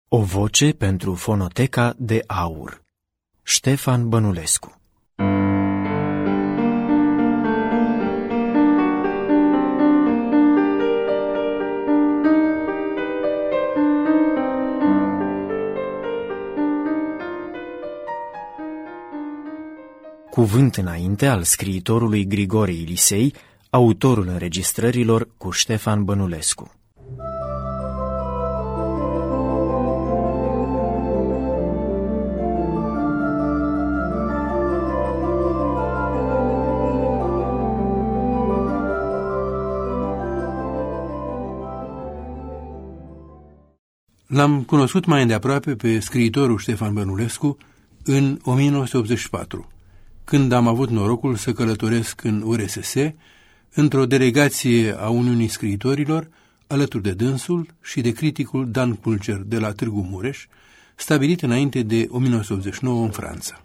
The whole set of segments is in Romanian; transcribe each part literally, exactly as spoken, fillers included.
O voce pentru fonoteca de aur. Ștefan Bănulescu. Cuvânt înainte al scriitorului Grigore Ilisei, autorul înregistrărilor cu Ștefan Bănulescu. L-am cunoscut mai îndeaproape pe scriitorul Ștefan Bănulescu în o mie nouă sute optzeci și patru, când am avut norocul să călătoresc în U R S S, într-o delegație a Uniunii Scriitorilor, alături de dânsul și de criticul Dan Culcer de la Târgu Mureș, stabilit înainte de o mie nouă sute optzeci și nouă în Franța.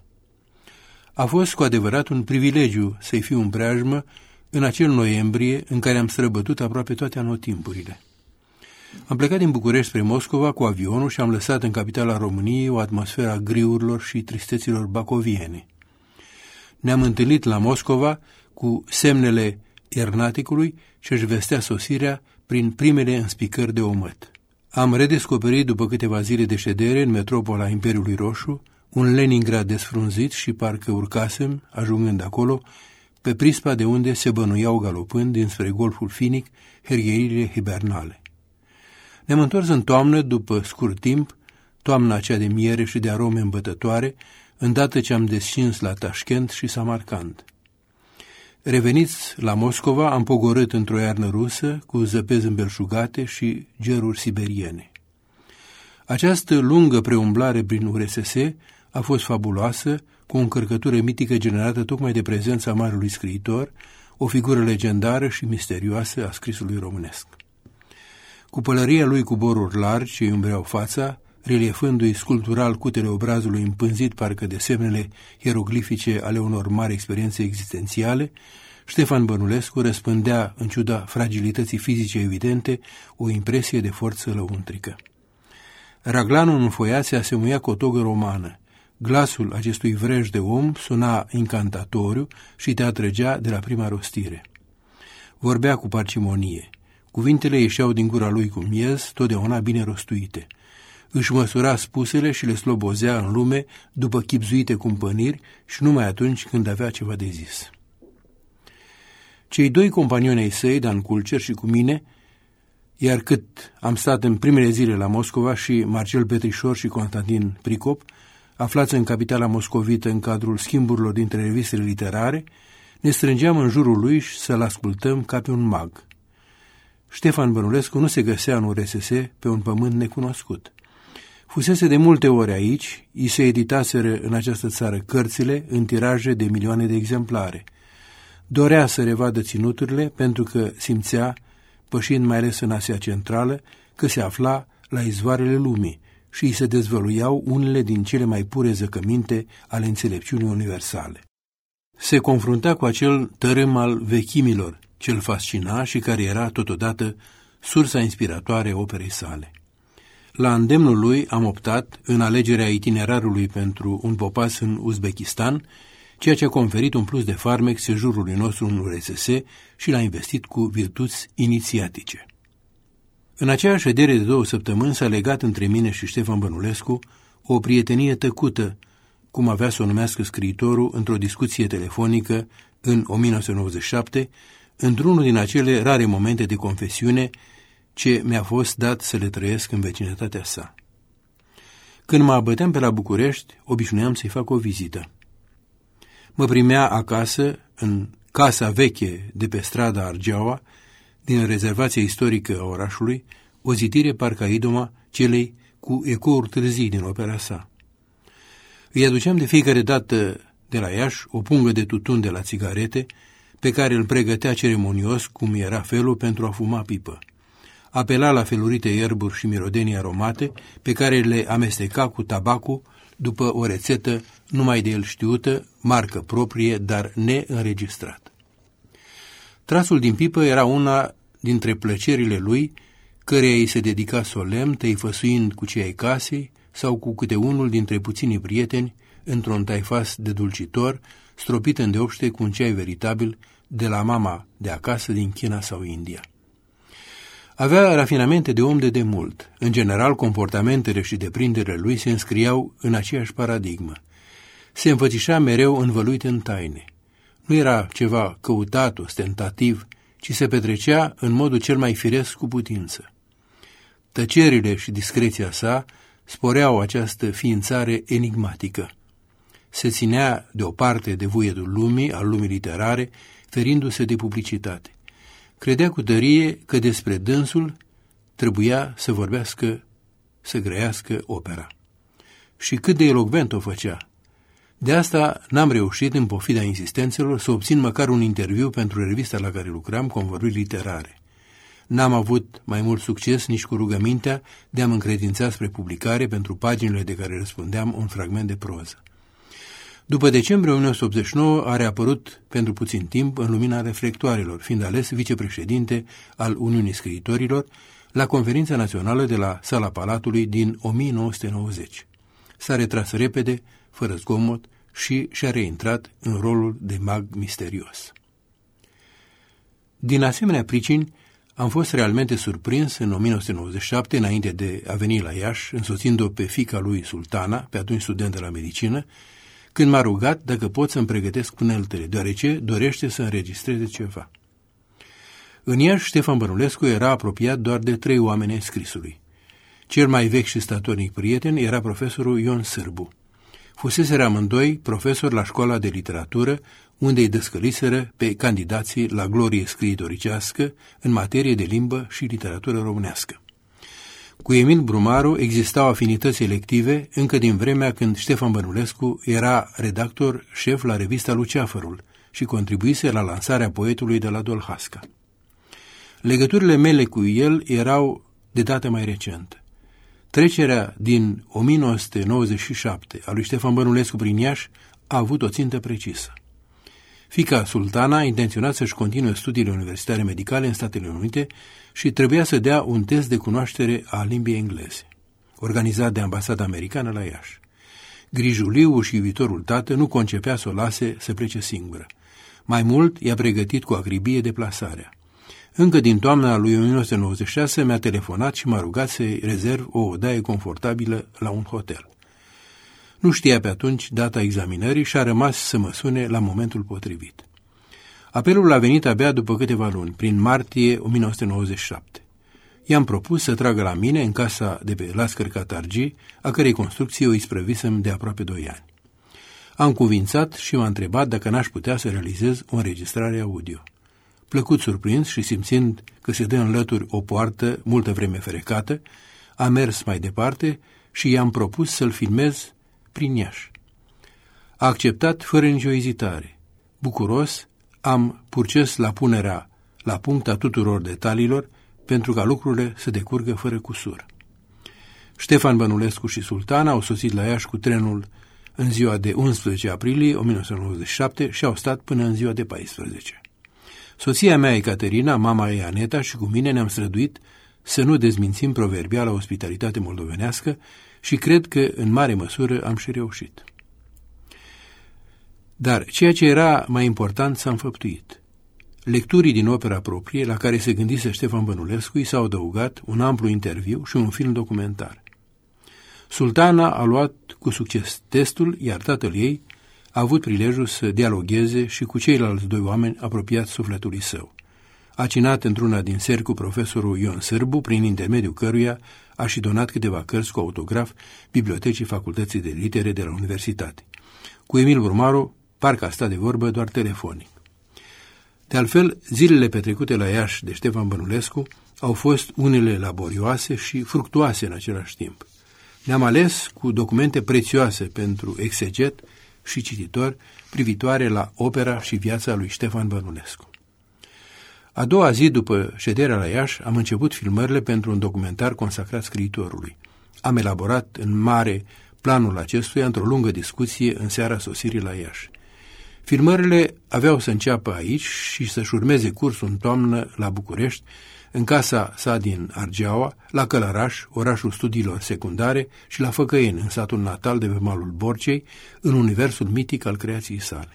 A fost cu adevărat un privilegiu să-i fiu în preajmă în acel noiembrie în care am străbătut aproape toate anotimpurile. Am plecat din București spre Moscova cu avionul și am lăsat în capitala României o atmosferă a griurilor și tristeților bacoviene. Ne-am întâlnit la Moscova cu semnele Ernaticului și își vestea sosirea prin primele înspicări de omăt. Am redescoperit după câteva zile de ședere în metropola Imperiului Roșu un Leningrad desfrunzit și parcă urcasem, ajungând acolo, pe prispa de unde se bănuiau galopând dinspre Golful Finic hergheriile hibernale. Ne-am întors în toamnă după scurt timp, toamna aceea de miere și de arome îmbătătoare, îndată ce am descins la Tașkent și Samarcand. Reveniți la Moscova, am pogorât într-o iarnă rusă, cu zăpezi îmbelșugate și geruri siberiene. Această lungă preumblare prin U R S S a fost fabuloasă, cu o încărcătură mitică generată tocmai de prezența marelui scriitor, o figură legendară și misterioasă a scrisului românesc. Cu pălăria lui cu boruri largi ce îi umbreau fața, reliefându-i sculptural cutele obrazului împânzit parcă de semnele hieroglifice ale unor mari experiențe existențiale, Ștefan Bănulescu răspândea, în ciuda fragilității fizice evidente, o impresie de forță lăuntrică. Raglanul înfoiat se asemuia cu o togă romană. Glasul acestui vrej de om suna incantatoriu și te atrăgea de la prima rostire. Vorbea cu parcimonie. Cuvintele ieșeau din gura lui cu miez, totdeauna bine rostuite. Își măsura spusele și le slobozea în lume după chibzuite cumpăniri și numai atunci când avea ceva de zis. Cei doi companioni ai săi, Dan Culcer și cu mine, iar cât am stat în primele zile la Moscova și Marcel Petrișor și Constantin Pricop, aflați în capitala moscovită în cadrul schimburilor dintre revistele literare, ne strângeam în jurul lui și să-l ascultăm ca pe un mag. Ștefan Bănulescu nu se găsea în U R S S pe un pământ necunoscut. Fusese de multe ori aici, i se editaseră în această țară cărțile în tiraje de milioane de exemplare. Dorea să revadă ținuturile pentru că simțea, pășind mai ales în Asia Centrală, că se afla la izvoarele lumii și îi se dezvăluiau unele din cele mai pure zăcăminte ale înțelepciunii universale. Se confrunta cu acel tărâm al vechimilor, ce îl fascina și care era totodată sursa inspiratoare a operei sale. La îndemnul lui am optat în alegerea itinerarului pentru un popas în Uzbekistan, ceea ce a conferit un plus de farmec sejurului nostru în U R S S și l-a investit cu virtuți inițiatice. În aceeași ședere de două săptămâni s-a legat între mine și Ștefan Bănulescu o prietenie tăcută, cum avea să o numească scriitorul într-o discuție telefonică în o mie nouă sute nouăzeci și șapte, într-unul din acele rare momente de confesiune ce mi-a fost dat să le trăiesc în vecinătatea sa. Când mă abăteam pe la București, obișnuiam să-i fac o vizită. Mă primea acasă, în casa veche de pe strada Argeaua, din rezervația istorică a orașului, o zidire parcă idoma celei cu ecouri târzii din opera sa. Îi aduceam de fiecare dată de la Iași o pungă de tutun de la țigarete, pe care îl pregătea ceremonios, cum era felul, pentru a fuma pipă. Apela la felurite ierburi și mirodenii aromate, pe care le amesteca cu tabacul după o rețetă numai de el știută, marcă proprie, dar neînregistrat. Trasul din pipă era una dintre plăcerile lui, căreia îi se dedica solemn, tăifăsuind cu cei ai casei sau cu câte unul dintre puținii prieteni, într-un taifas de dulcitor, stropit îndeopște cu un ceai veritabil de la mama de acasă din China sau India. Avea rafinamente de om de demult. În general, comportamentele și deprinderile lui se înscriau în aceeași paradigmă. Se înfățișa mereu învăluit în taine. Nu era ceva căutat, ostentativ, ci se petrecea în modul cel mai firesc cu putință. Tăcerile și discreția sa sporeau această ființare enigmatică. Se ținea deoparte de vuietul lumii, al lumii literare, ferindu-se de publicitate. Credea cu tărie că despre dânsul trebuia să vorbească, să grăiască opera. Și cât de elocvent o făcea. De asta n-am reușit, în pofida insistențelor, să obțin măcar un interviu pentru revista la care lucram, Convorbiri literare. N-am avut mai mult succes nici cu rugămintea de a-mi încredința spre publicare pentru paginile de care răspundeam un fragment de proză. După decembrie o mie nouă sute optzeci și nouă a reapărut pentru puțin timp în lumina reflectoarelor, fiind ales vicepreședinte al Uniunii Scriitorilor la Conferința Națională de la Sala Palatului din o mie nouă sute nouăzeci. S-a retras repede, fără zgomot, și și-a reintrat în rolul de mag misterios. Din asemenea pricini, am fost realmente surprins în o mie nouă sute nouăzeci și șapte, înainte de a veni la Iași, însoțind-o pe fiica lui Sultana, pe atunci studentă la medicină, când m-a rugat dacă pot să-mi pregătesc uneltele, deoarece dorește să înregistreze ceva. În Iași, Ștefan Bănulescu era apropiat doar de trei oameni ai scrisului. Cel mai vechi și statornic prieten era profesorul Ion Sârbu. Fuseseră amândoi profesori la școala de literatură, unde îi descăliseră pe candidații la glorie scriitoricească în materie de limbă și literatură românească. Cu Emil Brumaru existau afinități elective încă din vremea când Ștefan Bănulescu era redactor șef la revista Luceafărul și contribuise la lansarea poetului de la Dolhasca. Legăturile mele cu el erau de dată mai recentă. Trecerea din o mie nouă sute nouăzeci și șapte a lui Ștefan Bănulescu prin Iași a avut o țintă precisă. Fiica Sultana a intenționat să-și continue studiile universitare medicale în Statele Unite și trebuia să dea un test de cunoaștere a limbii engleze, organizat de ambasada americană la Iași. Grijuliu și iubitorul tată nu concepea să o lase să plece singură. Mai mult, i-a pregătit cu acribie deplasarea. Încă din toamna lui o mie nouă sute nouăzeci și șase mi-a telefonat și m-a rugat să-i rezerv o odaie confortabilă la un hotel. Nu știa pe atunci data examinării și a rămas să mă sune la momentul potrivit. Apelul a venit abia după câteva luni, prin martie o mie nouă sute nouăzeci și șapte. I-am propus să tragă la mine în casa de pe Lascăr Catargii, a cărei construcție o isprăvisem de aproape doi ani. Am cuvințat și m-a întrebat dacă n-aș putea să realizez o înregistrare audio. Plăcut surprins și simțind că se dă în lături o poartă multă vreme ferecată, am mers mai departe și i-am propus să-l filmez prin Iași. A acceptat fără nicio ezitare. Bucuros, am purces la punerea la punct a tuturor detaliilor pentru ca lucrurile să decurgă fără cusur. Ștefan Bănulescu și Sultana au sosit la Iași cu trenul în ziua de unsprezece aprilie o mie nouă sute nouăzeci și șapte și au stat până în ziua de paisprezece. Soția mea, Ecaterina, mama ei, Aneta, și cu mine ne-am străduit să nu dezmințim proverbiala ospitalitate moldovenească și cred că, în mare măsură, am și reușit. Dar ceea ce era mai important s-a înfăptuit. Lecturii din opera proprie, la care se gândise Ștefan Bănulescu, i s-au adăugat un amplu interviu și un film documentar. Sultana a luat cu succes testul, iar tatăl ei a avut prilejul să dialogheze și cu ceilalți doi oameni apropiați sufletului său. A cinat într-una din seri cu profesorul Ion Sârbu, prin intermediul căruia a și donat câteva cărți cu autograf Bibliotecii Facultății de Litere de la Universitate. Cu Emil Brumaru, parcă a stat de vorbă doar telefonic. De altfel, zilele petrecute la Iași de Ștefan Bănulescu au fost unele laborioase și fructuoase în același timp. Ne-am ales cu documente prețioase pentru exeget și cititor privitoare la opera și viața lui Ștefan Bănulescu. A doua zi după șederea la Iași am început filmările pentru un documentar consacrat scriitorului. Am elaborat în mare planul acestuia într-o lungă discuție în seara sosirii la Iași. Filmările aveau să înceapă aici și să-și urmeze cursul în toamnă la București, în casa sa din Argeaua, la Călăraș, orașul studiilor secundare, și la Făcăieni, în satul natal de pe malul Borcei, în universul mitic al creației sale.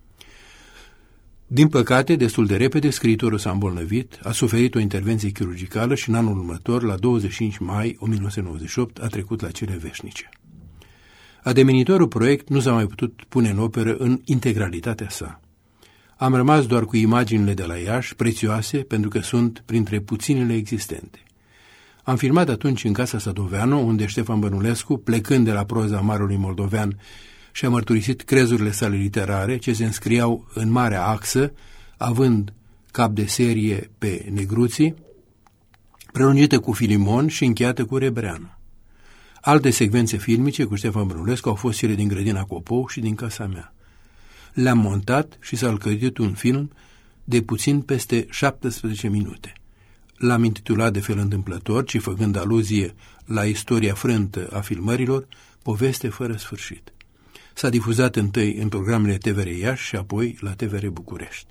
Din păcate, destul de repede, scriitorul s-a îmbolnăvit, a suferit o intervenție chirurgicală și în anul următor, la douăzeci și cinci mai o mie nouă sute nouăzeci și opt, a trecut la cele veșnice. Ademenitorul proiect nu s-a mai putut pune în operă în integralitatea sa. Am rămas doar cu imaginile de la Iași, prețioase, pentru că sunt printre puținele existente. Am filmat atunci în Casa Sadoveanu, unde Ștefan Bănulescu, plecând de la proza marului moldovean, și-a mărturisit crezurile sale literare, ce se înscriau în marea axă, având cap de serie pe Negruții, prelungită cu Filimon și încheiată cu Rebreanu. Alte secvențe filmice cu Ștefan Bănulescu au fost cele din Grădina Copou și din casa mea. Le-am montat și s-a alcătuit un film de puțin peste șaptesprezece minute. L-am intitulat de fel întâmplător, ci făcând aluzie la istoria frântă a filmărilor, Poveste fără sfârșit. S-a difuzat întâi în programele T V R Iași și apoi la T V R București.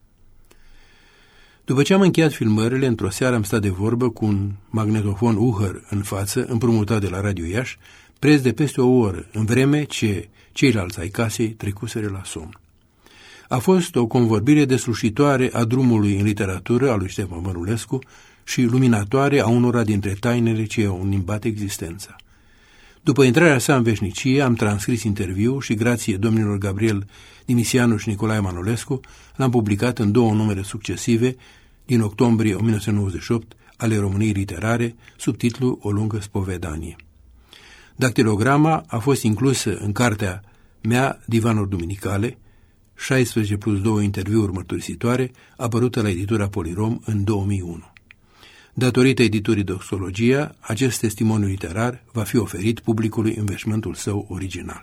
După ce am încheiat filmările, într-o seară am stat de vorbă cu un magnetofon Uher în față, împrumutat de la Radio Iași, preț de peste o oră, în vreme ce ceilalți ai casei trecuseră la somn. A fost o convorbire deslușitoare a drumului în literatură a lui Ștefan Bănulescu și luminatoare a unora dintre tainele ce au înimbat existența. După intrarea sa în veșnicie, am transcris interviu și, grație domnilor Gabriel Dimisianu și Nicolae Manolescu, l-am publicat în două numere succesive, din octombrie o mie nouă sute nouăzeci și opt, ale României Literare, sub titlul O lungă spovedanie. Dactilograma a fost inclusă în cartea mea Divanuri Duminicale, șaisprezece plus două interviuri mărturisitoare, apărută la editura Polirom în două mii unu. Datorită editurii Doxologia, acest testimoniu literar va fi oferit publicului în veșmântul său original.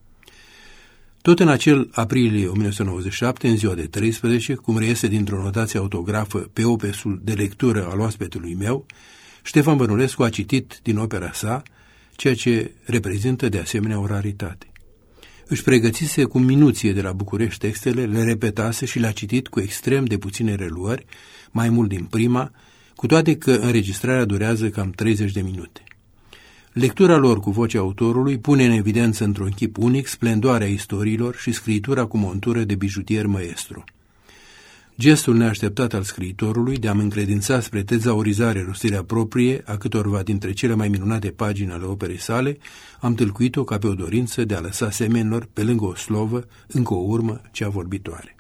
Tot în acel aprilie o mie nouă sute nouăzeci și șapte, în ziua de treisprezece, cum reiese dintr-o notație autografă pe opesul de lectură al oaspetului meu, Ștefan Bănulescu a citit din opera sa, ceea ce reprezintă de asemenea o raritate. Își pregătise cu minuție de la București textele, le repetase și le-a citit cu extrem de puține reluări, mai mult din prima, cu toate că înregistrarea durează cam treizeci de minute. Lectura lor cu vocea autorului pune în evidență într-un chip unic splendoarea istoriilor și scriitura cu montură de bijutier maestru. Gestul neașteptat al scriitorului de a-mi încredința spre tezaurizare rostirea proprie a câtorva dintre cele mai minunate pagini ale operei sale, am tâlcuit-o ca pe o dorință de a lăsa semenilor, pe lângă o slovă, încă o urmă, cea vorbitoare.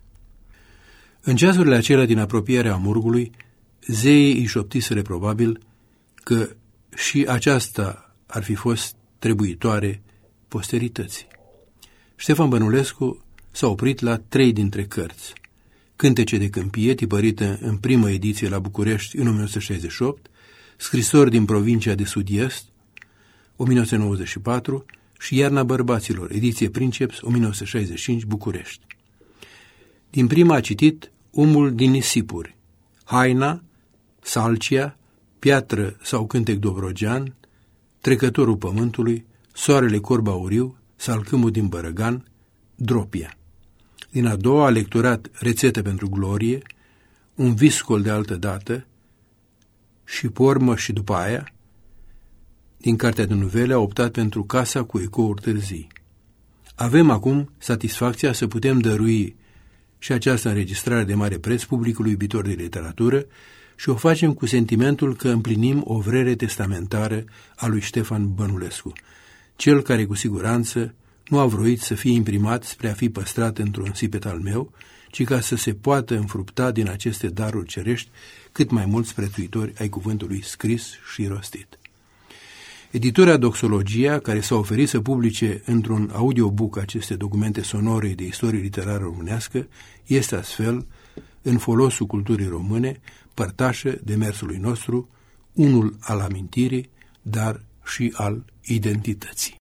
În ceasurile acelea din apropierea Amurgului, zeii îi șoptiseră probabil că și aceasta ar fi fost trebuitoare posterității. Ștefan Bănulescu s-a oprit la trei dintre cărți: Cântece de câmpie, tipărită în primă ediție la București în o mie nouă sute șaizeci și opt, Scrisori din provincia de sud-est, o mie nouă sute nouăzeci și patru, și Iarna bărbaților, ediție Princeps, o mie nouă sute șaizeci și cinci, București. Din prima a citit Omul din nisipuri, Haina, Salcia, Piatră sau cântec dobrogean, Trecătorul pământului, Soarele corb auriu, Salcâmul din Bărăgan, Dropia. Din a doua a lecturat Rețete pentru glorie, Un viscol de altă dată și Pormă și după aia. Din cartea de novele a optat pentru Casa cu ecouri târzii. Avem acum satisfacția să putem dărui și această înregistrare de mare preț publicului iubitor de literatură și o facem cu sentimentul că împlinim o vrere testamentară a lui Ștefan Bănulescu, cel care cu siguranță nu a vroit să fie imprimat spre a fi păstrat într-un sipet al meu, ci ca să se poată înfrupta din aceste daruri cerești cât mai mulți prețuitori ai cuvântului scris și rostit. Editura Doxologia, care s-a oferit să publice într-un audiobook aceste documente sonore de istorie literară românească, este astfel, în folosul culturii române, părtașă demersului nostru, unul al amintirii, dar și al identității.